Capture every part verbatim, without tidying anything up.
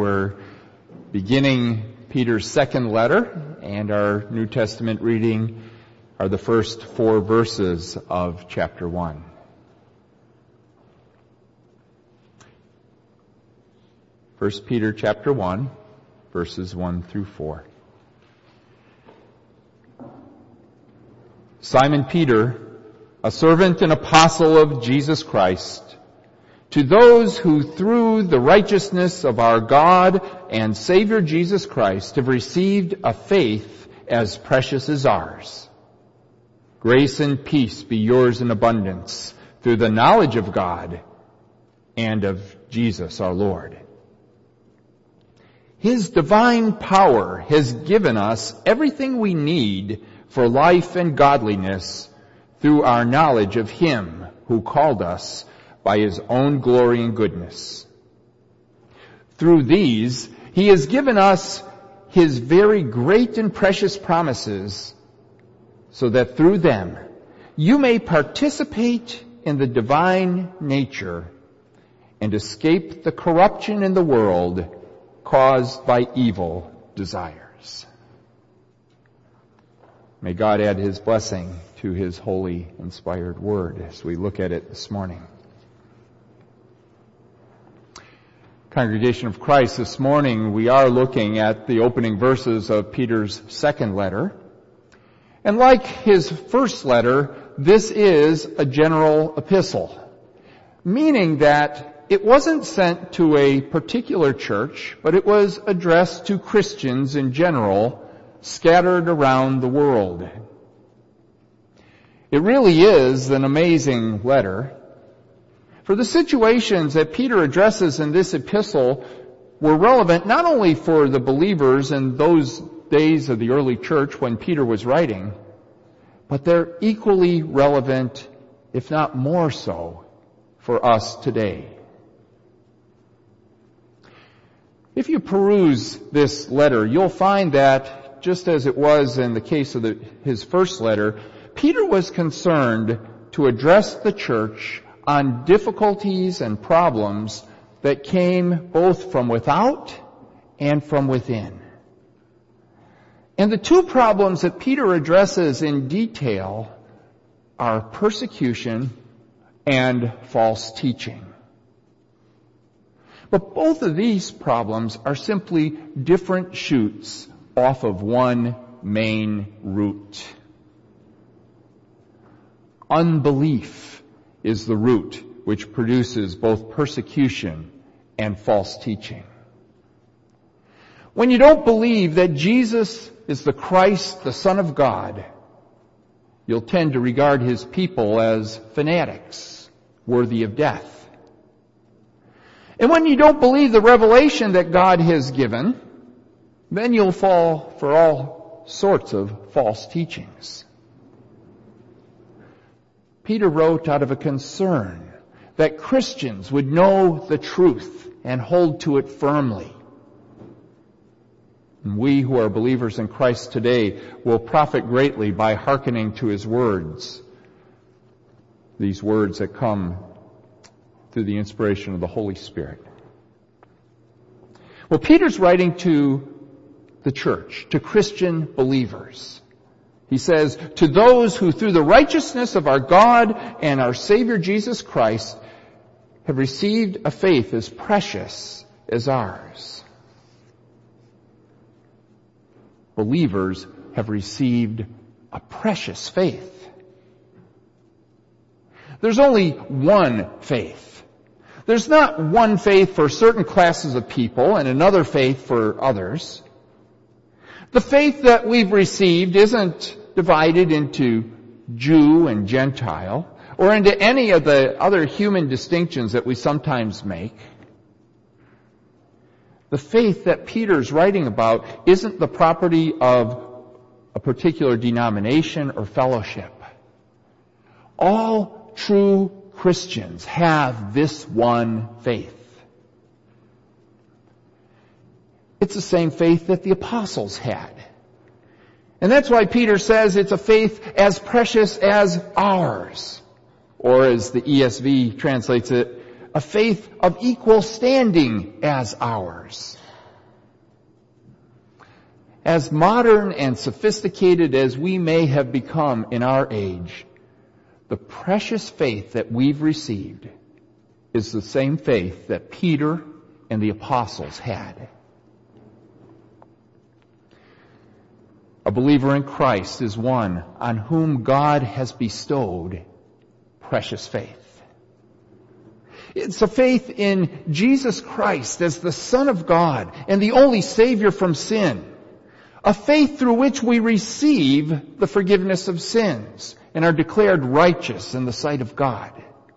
we're beginning Peter's second letter, and our New Testament reading are the first four verses of chapter one. First Peter chapter one, verses one through four. Simon Peter, a servant and apostle of Jesus Christ, to those who through the righteousness of our God and Savior Jesus Christ have received a faith as precious as ours. Grace and peace be yours in abundance through the knowledge of God and of Jesus our Lord. His divine power has given us everything we need for life and godliness through our knowledge of Him who called us by His own glory and goodness. Through these, He has given us His very great and precious promises, so that through them you may participate in the divine nature and escape the corruption in the world caused by evil desires. May God add His blessing to His holy, inspired word as we look at it this morning. Congregation of Christ, this morning we are looking at the opening verses of Peter's second letter. And like his first letter, this is a general epistle, meaning that it wasn't sent to a particular church, but it was addressed to Christians in general, scattered around the world. It really is an amazing letter. For the situations that Peter addresses in this epistle were relevant not only for the believers in those days of the early church when Peter was writing, but they're equally relevant, if not more so, for us today. If you peruse this letter, you'll find that, just as it was in the case of the, his first letter, Peter was concerned to address the church on difficulties and problems that came both from without and from within. And the two problems that Peter addresses in detail are persecution and false teaching. But both of these problems are simply different shoots off of one main root. Unbelief is the root which produces both persecution and false teaching. When you don't believe that Jesus is the Christ, the Son of God, you'll tend to regard His people as fanatics, worthy of death. And when you don't believe the revelation that God has given, then you'll fall for all sorts of false teachings. Peter wrote out of a concern that Christians would know the truth and hold to it firmly. And we who are believers in Christ today will profit greatly by hearkening to His words, these words that come through the inspiration of the Holy Spirit. Well, Peter's writing to the church, to Christian believers. He says, to those who through the righteousness of our God and our Savior Jesus Christ have received a faith as precious as ours. Believers have received a precious faith. There's only one faith. There's not one faith for certain classes of people and another faith for others. The faith that we've received isn't divided into Jew and Gentile or into any of the other human distinctions that we sometimes make. The faith that Peter's writing about isn't the property of a particular denomination or fellowship. All true Christians have this one faith. It's the same faith that the apostles had. And that's why Peter says it's a faith as precious as ours. Or as the E S V translates it, a faith of equal standing as ours. As modern and sophisticated as we may have become in our age, the precious faith that we've received is the same faith that Peter and the apostles had. A believer in Christ is one on whom God has bestowed precious faith. It's a faith in Jesus Christ as the Son of God and the only Savior from sin. A faith through which we receive the forgiveness of sins and are declared righteous in the sight of God.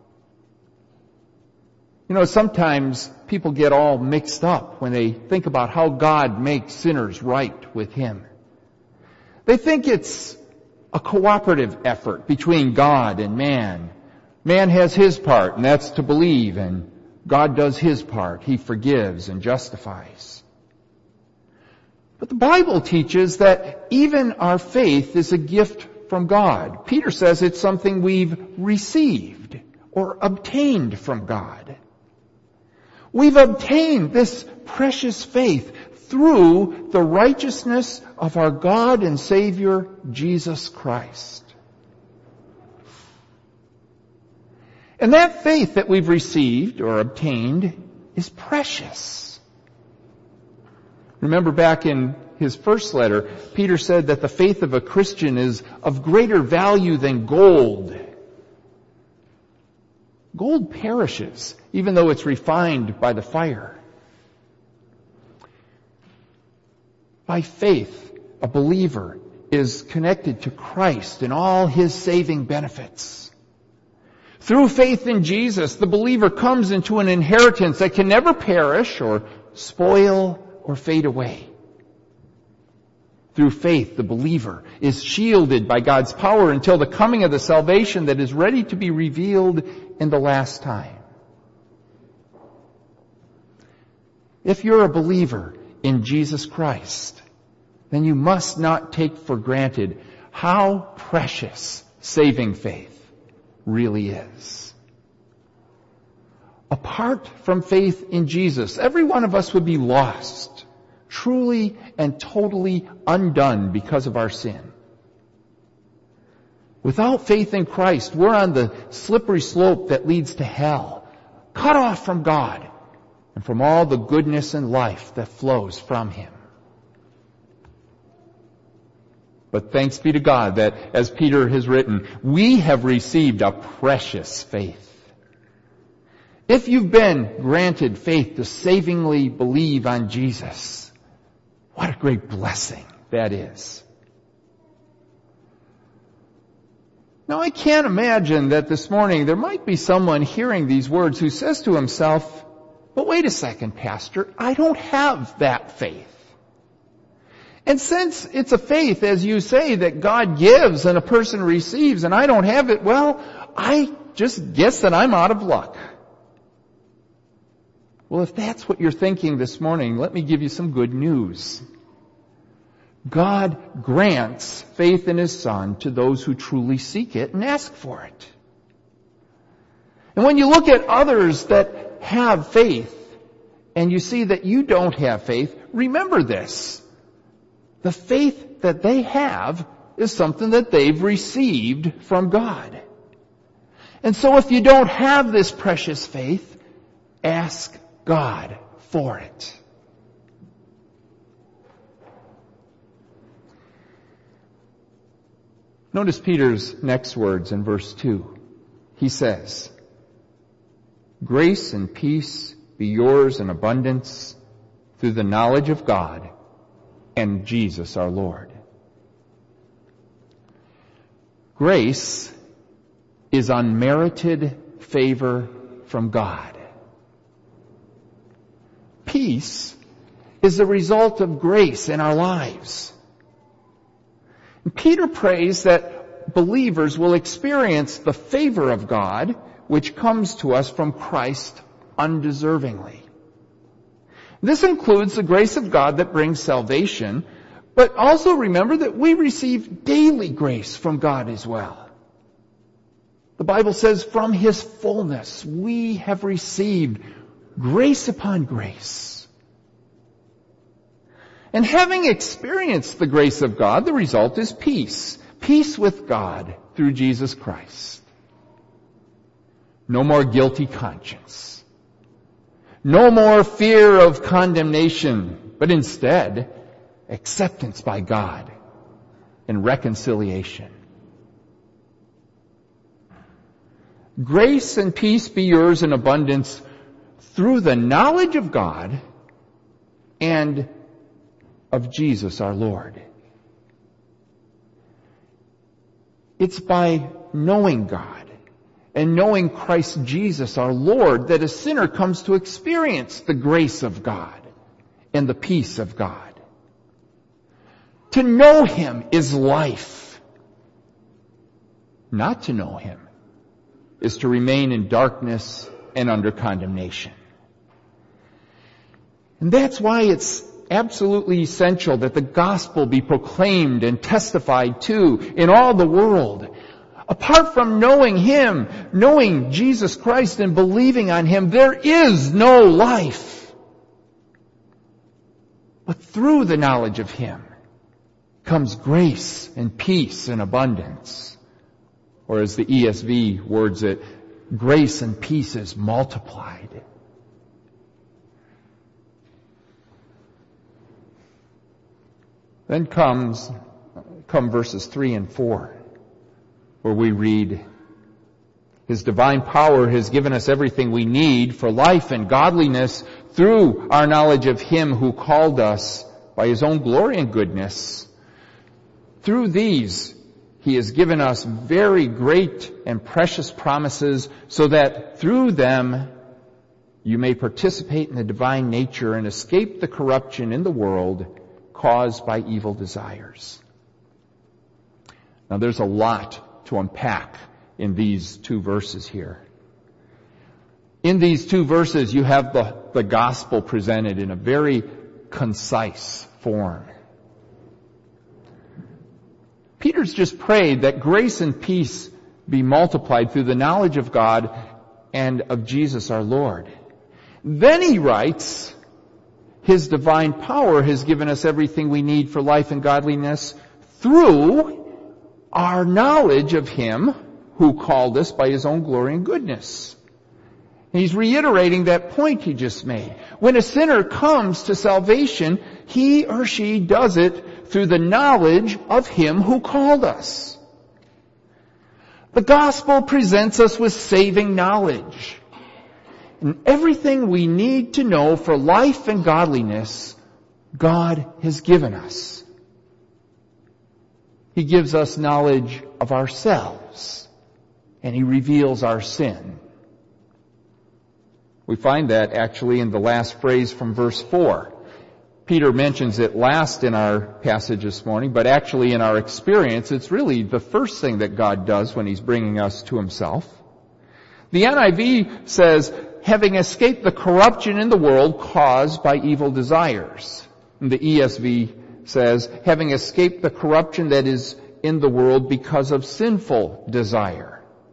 You know, sometimes people get all mixed up when they think about how God makes sinners right with Him. They think it's a cooperative effort between God and man. Man has his part, and that's to believe, and God does His part. He forgives and justifies. But the Bible teaches that even our faith is a gift from God. Peter says it's something we've received or obtained from God. We've obtained this precious faith through the righteousness of our God and Savior, Jesus Christ. And that faith that we've received or obtained is precious. Remember back in his first letter, Peter said that the faith of a Christian is of greater value than gold. Gold perishes, even though it's refined by the fire. By faith, a believer is connected to Christ and all His saving benefits. Through faith in Jesus, the believer comes into an inheritance that can never perish or spoil or fade away. Through faith, the believer is shielded by God's power until the coming of the salvation that is ready to be revealed in the last time. If you're a believer in Jesus Christ, then you must not take for granted how precious saving faith really is. Apart from faith in Jesus, every one of us would be lost, truly and totally undone because of our sin. Without faith in Christ, we're on the slippery slope that leads to hell, cut off from God and from all the goodness and life that flows from Him. But thanks be to God that, as Peter has written, we have received a precious faith. If you've been granted faith to savingly believe on Jesus, what a great blessing that is. Now, I can't imagine that this morning there might be someone hearing these words who says to himself, but wait a second, Pastor, I don't have that faith. And since it's a faith, as you say, that God gives and a person receives, and I don't have it, well, I just guess that I'm out of luck. Well, if that's what you're thinking this morning, let me give you some good news. God grants faith in His Son to those who truly seek it and ask for it. And when you look at others that have faith, and you see that you don't have faith, remember this. The faith that they have is something that they've received from God. And so if you don't have this precious faith, ask God for it. Notice Peter's next words in verse two. He says, "Grace and peace be yours in abundance through the knowledge of God and Jesus our Lord." Grace is unmerited favor from God. Peace is the result of grace in our lives. And Peter prays that believers will experience the favor of God, which comes to us from Christ undeservingly. This includes the grace of God that brings salvation, but also remember that we receive daily grace from God as well. The Bible says, from His fullness we have received grace upon grace. And having experienced the grace of God, the result is peace. Peace with God through Jesus Christ. No more guilty conscience. No more fear of condemnation, but instead, acceptance by God and reconciliation. Grace and peace be yours in abundance through the knowledge of God and of Jesus our Lord. It's by knowing God and knowing Christ Jesus our Lord that a sinner comes to experience the grace of God and the peace of God. To know Him is life. Not to know Him is to remain in darkness and under condemnation. And that's why it's absolutely essential that the gospel be proclaimed and testified to in all the world. Apart from knowing Him, knowing Jesus Christ and believing on Him, there is no life. But through the knowledge of Him comes grace and peace and abundance. Or as the E S V words it, grace and peace is multiplied. Then comes, come verses three and four, where we read, His divine power has given us everything we need for life and godliness through our knowledge of Him who called us by His own glory and goodness. Through these, He has given us very great and precious promises so that through them you may participate in the divine nature and escape the corruption in the world caused by evil desires. Now there's a lot to unpack in these two verses here. In these two verses you have the, the gospel presented in a very concise form. Peter's just prayed that grace and peace be multiplied through the knowledge of God and of Jesus our Lord. Then he writes, His divine power has given us everything we need for life and godliness through our knowledge of Him who called us by His own glory and goodness. He's reiterating that point he just made. When a sinner comes to salvation, he or she does it through the knowledge of Him who called us. The gospel presents us with saving knowledge. And everything we need to know for life and godliness, God has given us. He gives us knowledge of ourselves, and He reveals our sin. We find that actually in the last phrase from verse four. Peter mentions it last in our passage this morning, but actually in our experience, it's really the first thing that God does when He's bringing us to Himself. The N I V says, having escaped the corruption in the world caused by evil desires. And the E S V says, having escaped the corruption that is in the world because of sinful desire.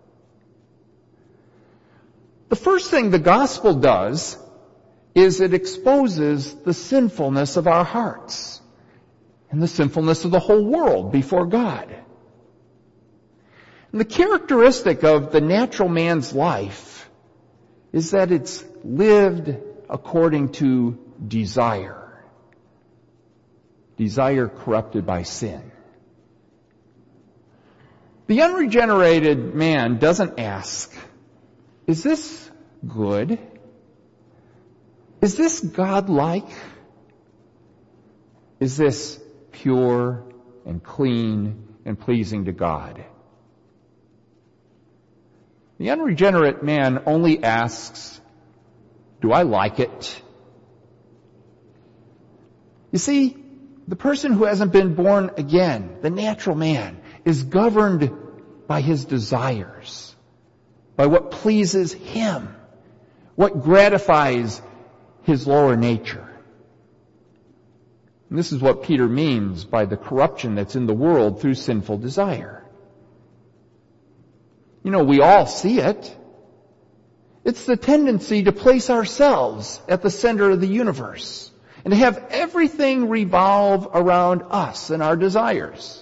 The first thing the gospel does is it exposes the sinfulness of our hearts and the sinfulness of the whole world before God. And the characteristic of the natural man's life is that it's lived according to desire. Desire corrupted by sin. The unregenerated man doesn't ask, is this good? Is this God-like? Is this pure and clean and pleasing to God? The unregenerate man only asks, do I like it? You see, the person who hasn't been born again, the natural man, is governed by his desires, by what pleases him, what gratifies his lower nature. And this is what Peter means by the corruption that's in the world through sinful desire. You know, we all see it. It's the tendency to place ourselves at the center of the universe and to have everything revolve around us and our desires.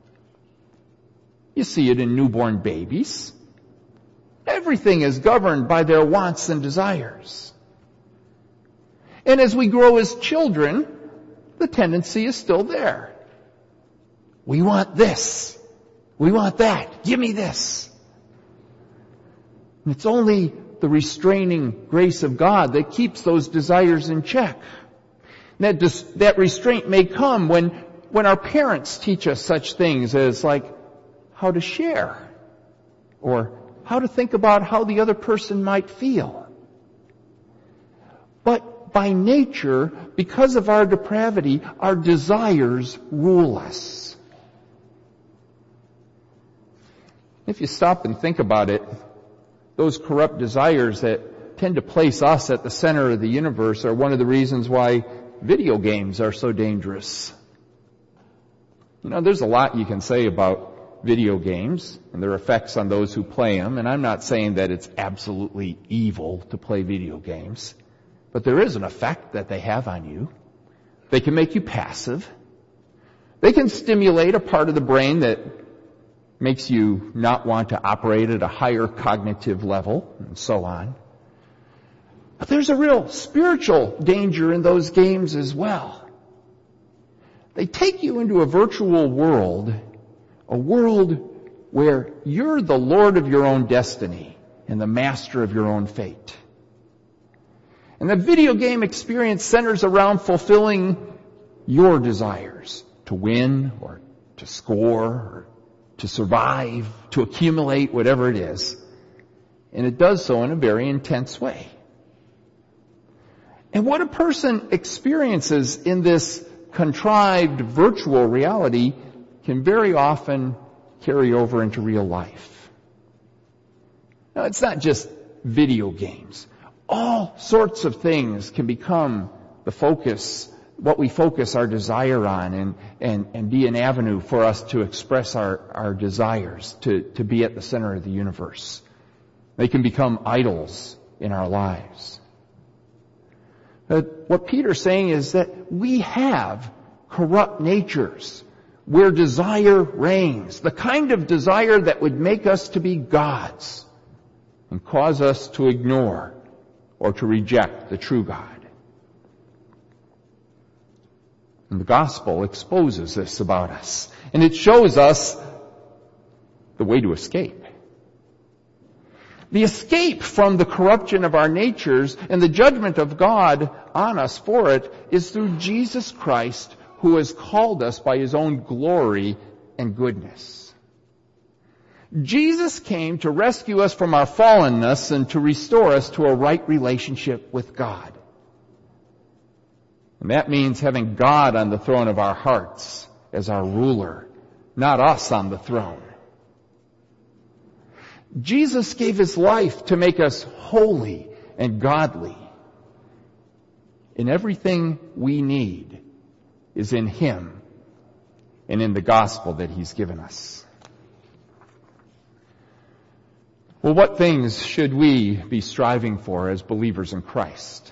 You see it in newborn babies. Everything is governed by their wants and desires. And as we grow as children, the tendency is still there. We want this. We want that. Give me this. And it's only the restraining grace of God that keeps those desires in check. And that, dis- that restraint may come when, when our parents teach us such things as like how to share or how to think about how the other person might feel. But by nature, because of our depravity, our desires rule us. If you stop and think about it, those corrupt desires that tend to place us at the center of the universe are one of the reasons why video games are so dangerous. You know, there's a lot you can say about video games and their effects on those who play them, and I'm not saying that it's absolutely evil to play video games, but there is an effect that they have on you. They can make you passive. They can stimulate a part of the brain that makes you not want to operate at a higher cognitive level, and so on. But there's a real spiritual danger in those games as well. They take you into a virtual world, a world where you're the Lord of your own destiny and the master of your own fate. And the video game experience centers around fulfilling your desires to win or to score or to survive, to accumulate, whatever it is. And it does so in a very intense way. And what a person experiences in this contrived virtual reality can very often carry over into real life. Now, it's not just video games. All sorts of things can become the focus, what we focus our desire on, and, and, and be an avenue for us to express our, our desires, to, to be at the center of the universe. They can become idols in our lives. But what Peter's saying is that we have corrupt natures where desire reigns, the kind of desire that would make us to be gods and cause us to ignore or to reject the true God. And the gospel exposes this about us, and it shows us the way to escape. The escape from the corruption of our natures and the judgment of God on us for it is through Jesus Christ, who has called us by His own glory and goodness. Jesus came to rescue us from our fallenness and to restore us to a right relationship with God. And that means having God on the throne of our hearts as our ruler, not us on the throne. Jesus gave His life to make us holy and godly. And everything we need is in Him and in the gospel that He's given us. Well, what things should we be striving for as believers in Christ?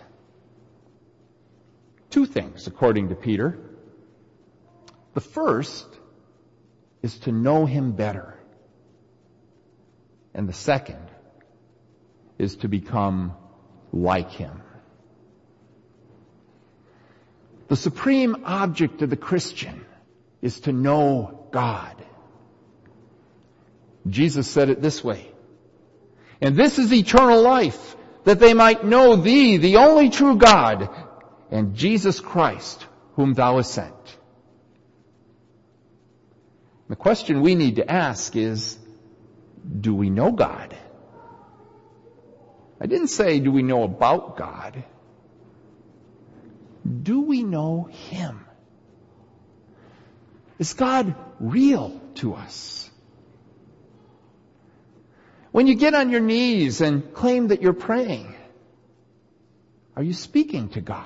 Two things, according to Peter. The first is to know Him better. And the second is to become like Him. The supreme object of the Christian is to know God. Jesus said it this way, "And this is eternal life, that they might know Thee, the only true God, and Jesus Christ, whom Thou hast sent." The question we need to ask is, do we know God? I didn't say, do we know about God? Do we know Him? Is God real to us? When you get on your knees and claim that you're praying, are you speaking to God?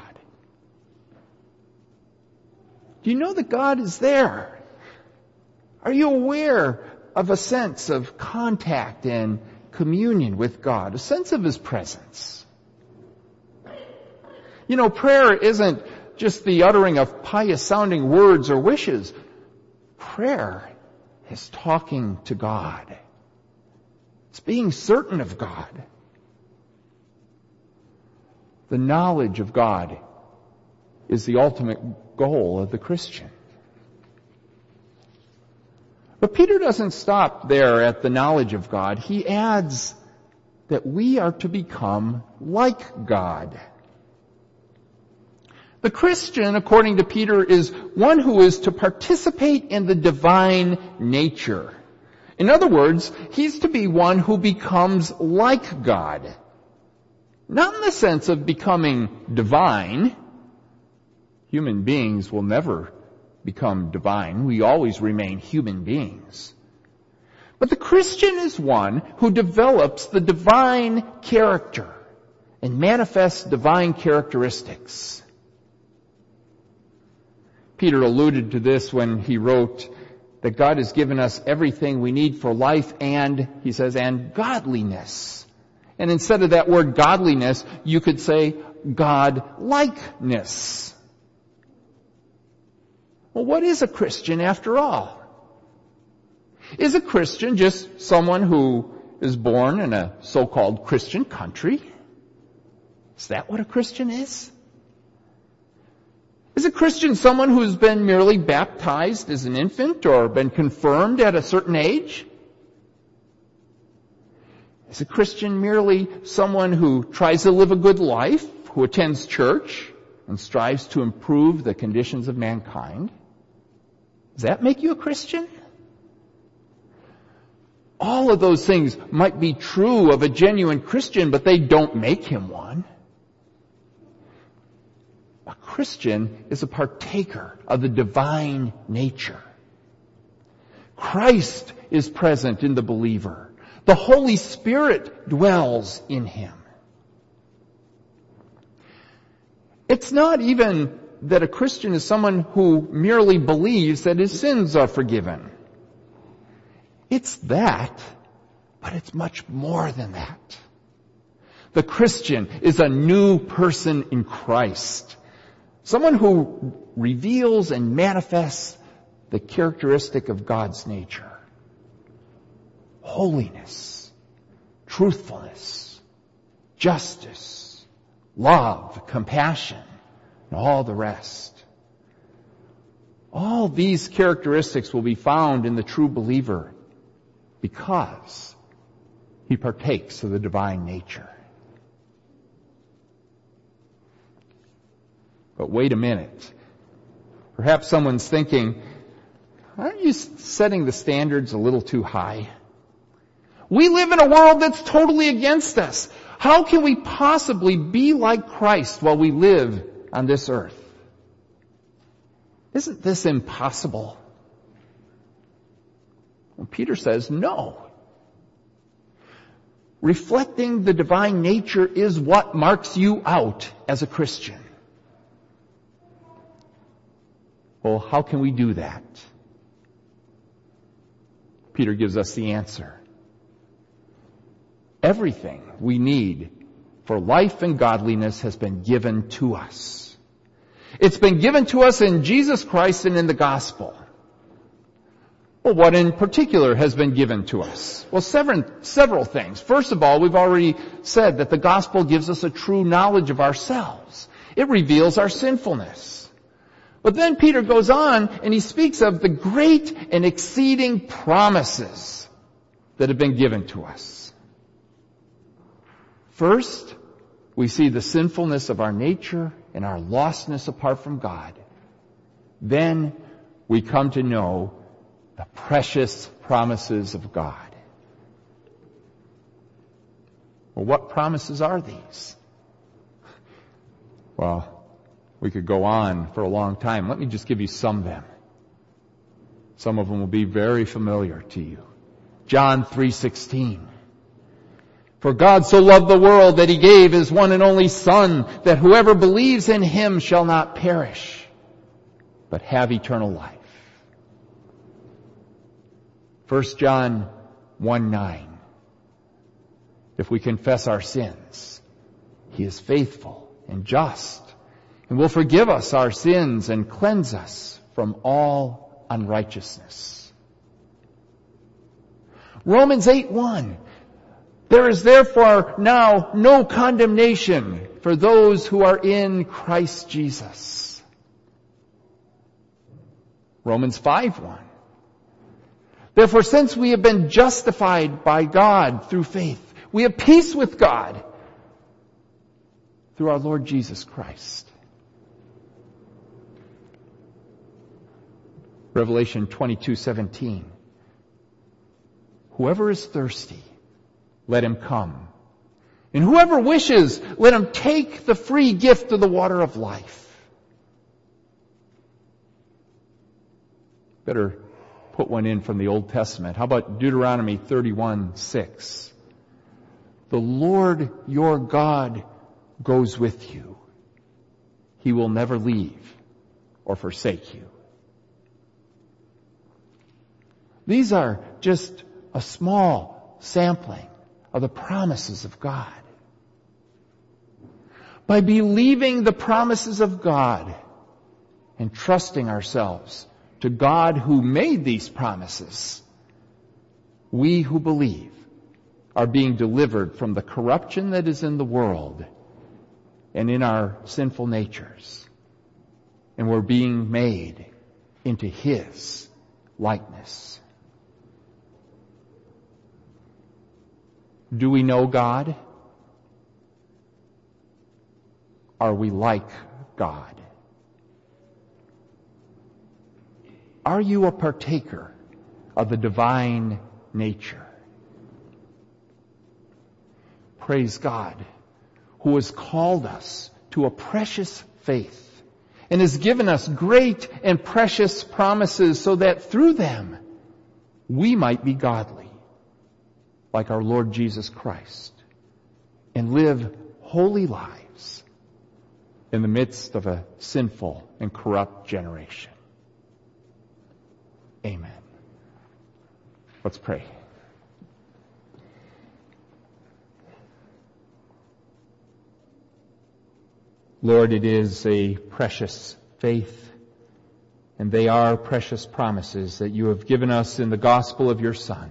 Do you know that God is there? Are you aware of a sense of contact and communion with God, a sense of His presence? You know, prayer isn't just the uttering of pious-sounding words or wishes. Prayer is talking to God. It's being certain of God. The knowledge of God is the ultimate goal of the Christian. But Peter doesn't stop there at the knowledge of God. He adds that we are to become like God. The Christian, according to Peter, is one who is to participate in the divine nature. In other words, he's to be one who becomes like God. Not in the sense of becoming divine. Human beings will never become divine. We always remain human beings. But the Christian is one who develops the divine character and manifests divine characteristics. Peter alluded to this when he wrote that God has given us everything we need for life and, he says, and godliness. And instead of that word godliness, you could say God-likeness. Well, what is a Christian after all? Is a Christian just someone who is born in a so-called Christian country? Is that what a Christian is? Is a Christian someone who's been merely baptized as an infant or been confirmed at a certain age? Is a Christian merely someone who tries to live a good life, who attends church and strives to improve the conditions of mankind? Does that make you a Christian? All of those things might be true of a genuine Christian, but they don't make him one. A Christian is a partaker of the divine nature. Christ is present in the believer. The Holy Spirit dwells in him. It's not even that a Christian is someone who merely believes that his sins are forgiven. It's that, but it's much more than that. The Christian is a new person in Christ. Someone who reveals and manifests the characteristic of God's nature. Holiness, truthfulness, justice, love, compassion, and all the rest. All these characteristics will be found in the true believer because he partakes of the divine nature. But wait a minute. Perhaps someone's thinking, aren't you setting the standards a little too high? We live in a world that's totally against us. How can we possibly be like Christ while we live on this earth? Isn't this impossible? Well, Peter says no. Reflecting the divine nature is what marks you out as a Christian. Well, how can we do that? Peter gives us the answer. Everything we need for life and godliness has been given to us. It's been given to us in Jesus Christ and in the gospel. Well, what in particular has been given to us? Well, several, several things. First of all, we've already said that the gospel gives us a true knowledge of ourselves. It reveals our sinfulness. But then Peter goes on and he speaks of the great and exceeding promises that have been given to us. First, we see the sinfulness of our nature and our lostness apart from God. Then we come to know the precious promises of God. Well, what promises are these? Well, we could go on for a long time. Let me just give you some of them. Some of them will be very familiar to you. John three sixteen. For God so loved the world that he gave his one and only Son, that whoever believes in him shall not perish, but have eternal life. First John one nine. If we confess our sins, he is faithful and just and will forgive us our sins and cleanse us from all unrighteousness. Romans eight one. There is therefore now no condemnation for those who are in Christ Jesus. Romans five one. Therefore, since we have been justified by God through faith, we have peace with God through our Lord Jesus Christ. Revelation twenty-two seventeen. Whoever is thirsty, let him come. And whoever wishes, let him take the free gift of the water of life. Better put one in from the Old Testament. How about Deuteronomy thirty-one six? The Lord your God goes with you. He will never leave or forsake you. These are just a small sampling of the promises of God. By believing the promises of God and trusting ourselves to God who made these promises, we who believe are being delivered from the corruption that is in the world and in our sinful natures. And we're being made into His likeness. Do we know God? Are we like God? Are you a partaker of the divine nature? Praise God, who has called us to a precious faith and has given us great and precious promises so that through them we might be godly, like our Lord Jesus Christ, and live holy lives in the midst of a sinful and corrupt generation. Amen. Let's pray. Lord, it is a precious faith, and they are precious promises that you have given us in the gospel of your Son.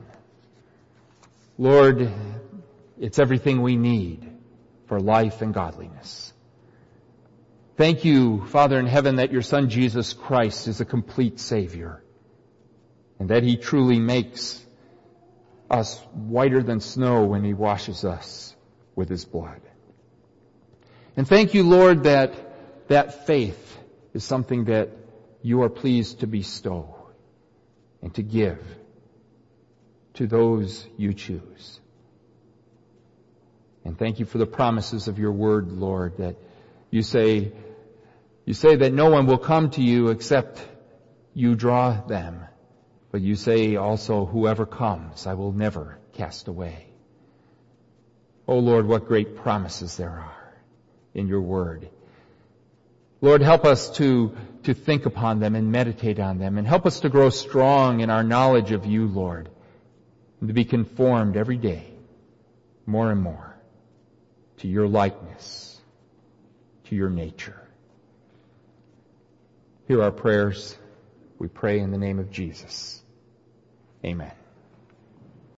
Lord, it's everything we need for life and godliness. Thank you, Father in heaven, that your Son Jesus Christ is a complete Savior, and that He truly makes us whiter than snow when He washes us with His blood. And thank you, Lord, that that faith is something that you are pleased to bestow and to give to those you choose. And thank you for the promises of your word, Lord, that you say, you say that no one will come to you except you draw them. But you say also, whoever comes, I will never cast away. Oh Lord, what great promises there are in your word. Lord, help us to, to think upon them and meditate on them, and help us to grow strong in our knowledge of you, Lord, and to be conformed every day more and more to your likeness, to your nature. Hear our prayers. We pray in the name of Jesus. Amen.